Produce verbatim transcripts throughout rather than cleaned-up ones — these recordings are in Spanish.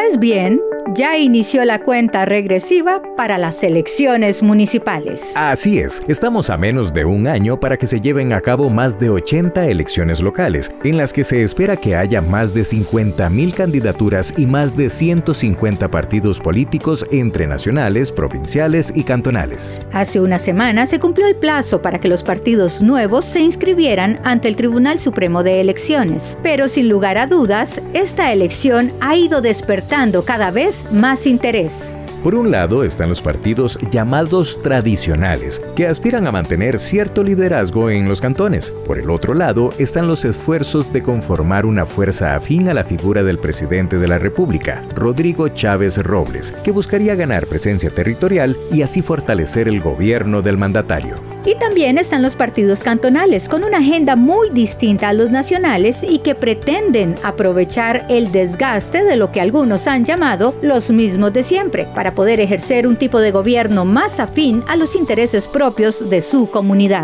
Pues bien, ya inició la cuenta regresiva para las elecciones municipales. Así es, estamos a menos de un año para que se lleven a cabo más de ochenta elecciones locales, en las que se espera que haya más de cincuenta mil candidaturas y más de ciento cincuenta partidos políticos entre nacionales, provinciales y cantonales. Hace una semana se cumplió el plazo para que los partidos nuevos se inscribieran ante el Tribunal Supremo de Elecciones, pero sin lugar a dudas, esta elección ha ido despertando cada vez más interés. Por un lado están los partidos llamados tradicionales, que aspiran a mantener cierto liderazgo en los cantones. Por el otro lado están los esfuerzos de conformar una fuerza afín a la figura del presidente de la República, Rodrigo Chávez Robles, que buscaría ganar presencia territorial y así fortalecer el gobierno del mandatario. Y también están los partidos cantonales, con una agenda muy distinta a los nacionales y que pretenden aprovechar el desgaste de lo que algunos han llamado los mismos de siempre, para poder ejercer un tipo de gobierno más afín a los intereses propios de su comunidad.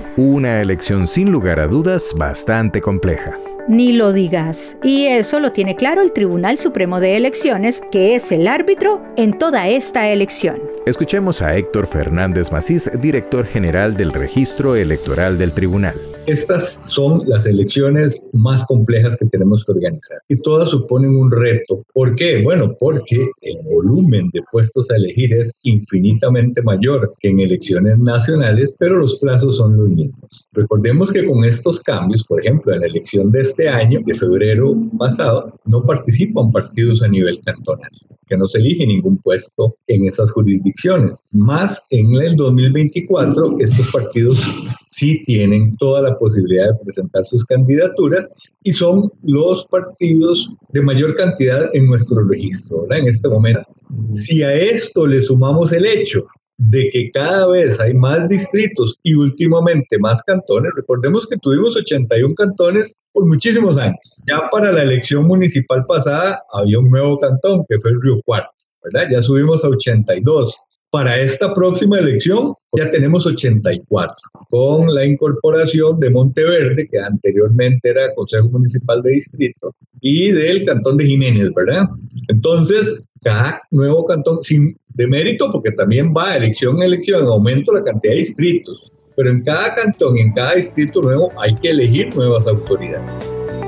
Una elección sin lugar a dudas bastante compleja. Ni lo digas. Y eso lo tiene claro el Tribunal Supremo de Elecciones, que es el árbitro en toda esta elección. Escuchemos a Héctor Fernández Macís, director general del Registro Electoral del Tribunal. Estas son las elecciones más complejas que tenemos que organizar y todas suponen un reto. ¿Por qué? Bueno, porque el volumen de puestos a elegir es infinitamente mayor que en elecciones nacionales, pero los plazos son los mismos. Recordemos que con estos cambios, por ejemplo, en la elección de este año, de febrero pasado, no participan partidos a nivel cantonal, que no se elige ningún puesto en esas jurisdicciones. Más en el dos mil veinticuatro, estos partidos sí tienen toda la posibilidad de presentar sus candidaturas y son los partidos de mayor cantidad en nuestro registro, ¿verdad? En este momento. Si a esto le sumamos el hecho de que cada vez hay más distritos y últimamente más cantones, recordemos que tuvimos ochenta y uno cantones por muchísimos años. Ya para la elección municipal pasada había un nuevo cantón que fue el Río Cuarto, ¿verdad? Ya subimos a ochenta y dos. Para esta próxima elección ya tenemos ochenta y cuatro, con la incorporación de Monteverde, que anteriormente era Consejo Municipal de Distrito, y del Cantón de Jiménez, ¿verdad? Entonces, cada nuevo cantón, sin demérito, porque también va elección en elección, en aumento la cantidad de distritos, pero en cada cantón, en cada distrito nuevo, hay que elegir nuevas autoridades.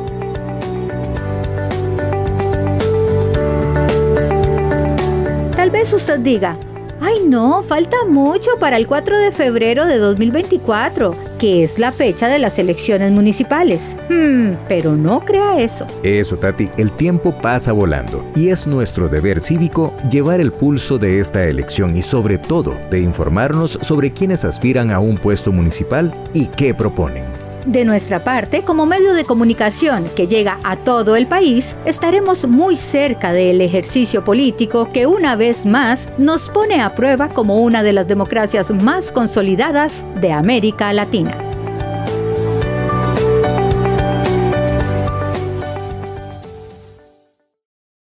Tal vez usted diga: ¡ay no! Falta mucho para el cuatro de febrero de dos mil veinticuatro, que es la fecha de las elecciones municipales. Hmm, pero no crea eso. Eso, Tati, el tiempo pasa volando y es nuestro deber cívico llevar el pulso de esta elección y sobre todo de informarnos sobre quienes aspiran a un puesto municipal y qué proponen. De nuestra parte, como medio de comunicación que llega a todo el país, estaremos muy cerca del ejercicio político que una vez más nos pone a prueba como una de las democracias más consolidadas de América Latina.